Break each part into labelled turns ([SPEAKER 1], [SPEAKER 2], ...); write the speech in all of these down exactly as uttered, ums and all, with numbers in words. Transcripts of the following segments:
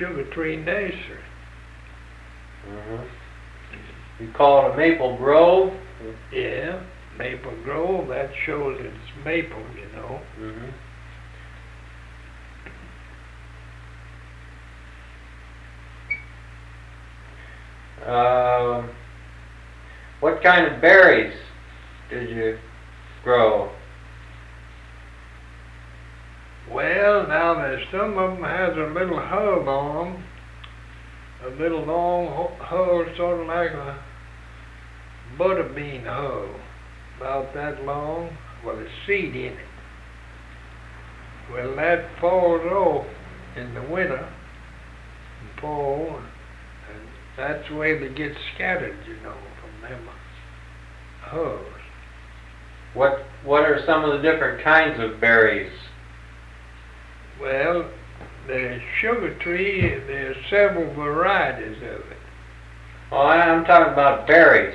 [SPEAKER 1] sugar tree nursery.
[SPEAKER 2] Mm-hmm. You call it a maple grove?
[SPEAKER 1] Yeah, maple grove, that shows it's maple, you know.
[SPEAKER 2] Mm-hmm. Uh, what kind of berries did you grow?
[SPEAKER 1] Well, now there's some of them has a little hub on them, a little long hub, sort of like a butter bean hub, about that long, with a seed in it. Well, that falls off in the winter and fall, and that's the way they get scattered, you know, from them hubs.
[SPEAKER 2] What What are some of the different kinds of berries?
[SPEAKER 1] Well, the sugar tree, there's several varieties of it.
[SPEAKER 2] Well, I'm talking about berries.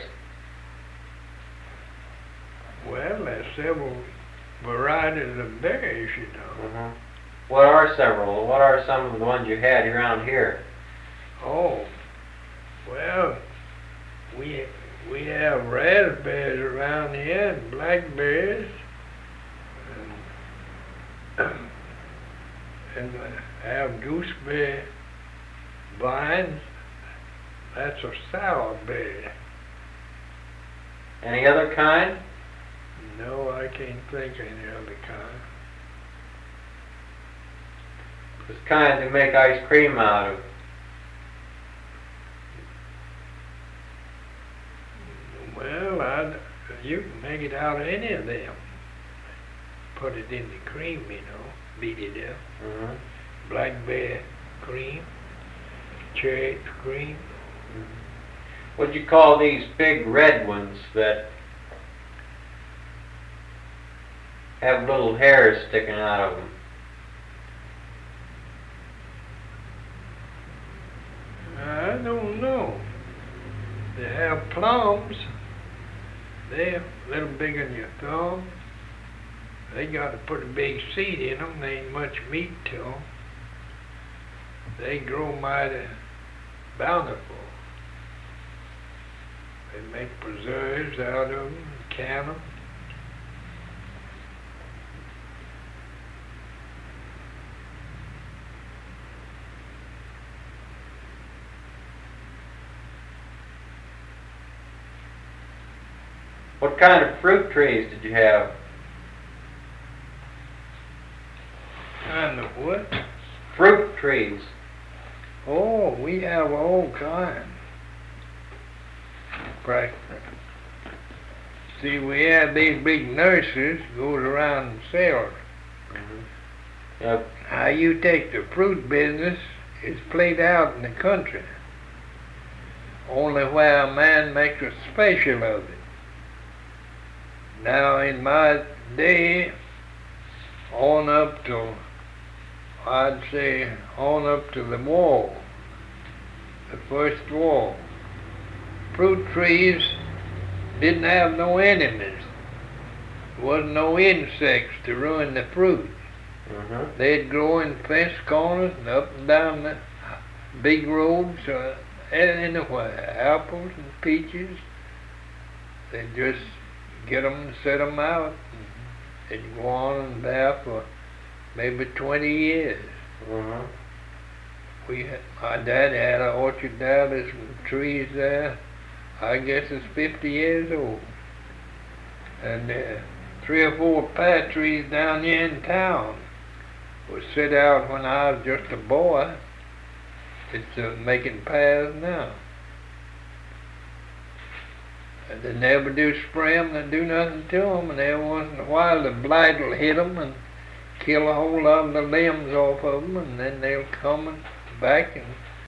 [SPEAKER 1] Well, there's several varieties of berries, you know.
[SPEAKER 2] Mm-hmm. What are several? What are some of the ones you had around here?
[SPEAKER 1] Oh, well, we we have raspberries around here and blackberries, and, and I have gooseberry vines. That's a sour berry.
[SPEAKER 2] Any other kind?
[SPEAKER 1] No, I can't think of any other kind.
[SPEAKER 2] It's kind they make ice cream out of.
[SPEAKER 1] Well, I, you can make it out of any of them. Put it in the cream, you know, beat it up.
[SPEAKER 2] Mm-hmm.
[SPEAKER 1] Blackberry cream, cherry cream.
[SPEAKER 2] Mm-hmm. What'd you call these big red ones that have little hairs sticking out of them?
[SPEAKER 1] I don't know. They have plums. They're a little bigger than your thumb. They got to put a big seed in them. There ain't much meat to them. They grow mighty bountiful. They make preserves out of them, can them.
[SPEAKER 2] What kind of fruit trees did you have?
[SPEAKER 1] Kind of what?
[SPEAKER 2] Fruit trees.
[SPEAKER 1] Oh, we have all kinds. Right. See, we have these big nurseries goes around and sells.
[SPEAKER 2] Mm-hmm. Yep.
[SPEAKER 1] How you take the fruit business is played out in the country. Only where a man makes a special of it. Now, in my day, on up to, I'd say, on up to the wall, the first wall, fruit trees didn't have no enemies. There wasn't no insects to ruin the fruit.
[SPEAKER 2] Mm-hmm.
[SPEAKER 1] They'd grow in fence corners and up and down the big roads, uh, anywhere, apples and peaches. They'd just get them and set them out. Mm-hmm. They'd go on and bear for maybe twenty years.
[SPEAKER 2] Mm-hmm.
[SPEAKER 1] We had, my dad had an orchard there, there's some trees there. I guess it's fifty years old. And uh, three or four pear trees down here in town was set out when I was just a boy. It's uh, making pears now. And they never do spray them, they do nothing to them, and every once in a while the blight will hit them and kill a whole lot of the limbs off of them, and then they'll come and back and